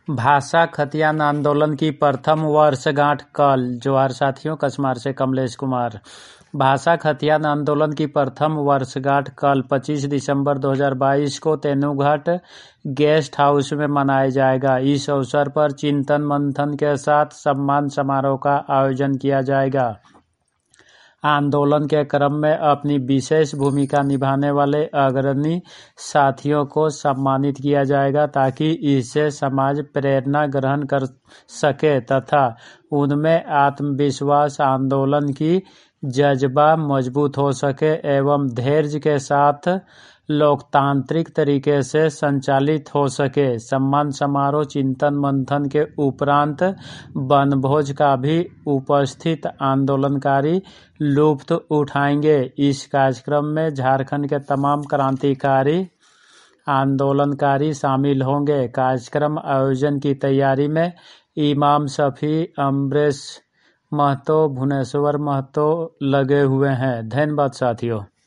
भाषा खतियान आंदोलन की प्रथम वर्षगांठ कल। जोहार साथियों, कस्मार से कमलेश कुमार। भाषा खतियान आंदोलन की प्रथम वर्षगांठ कल 25 दिसंबर 2022 को तेनुघाट गेस्ट हाउस में मनाया जाएगा। इस अवसर पर चिंतन मंथन के साथ सम्मान समारोह का आयोजन किया जाएगा। आंदोलन के क्रम में अपनी विशेष भूमिका निभाने वाले अग्रणी साथियों को सम्मानित किया जाएगा ताकि इससे समाज प्रेरणा ग्रहण कर सके तथा उनमें आत्मविश्वास, आंदोलन की जज्बा मजबूत हो सके एवं धैर्य के साथ लोकतांत्रिक तरीके से संचालित हो सके। सम्मान समारोह चिंतन मंथन के उपरांत वनभोज का भी उपस्थित आंदोलनकारी लुत्फ उठाएंगे। इस कार्यक्रम में झारखंड के तमाम क्रांतिकारी आंदोलनकारी शामिल होंगे। कार्यक्रम आयोजन की तैयारी में इमाम शफी, अमरेश महतो, भुवनेश्वर महतो लगे हुए हैं। धन्यवाद साथियों।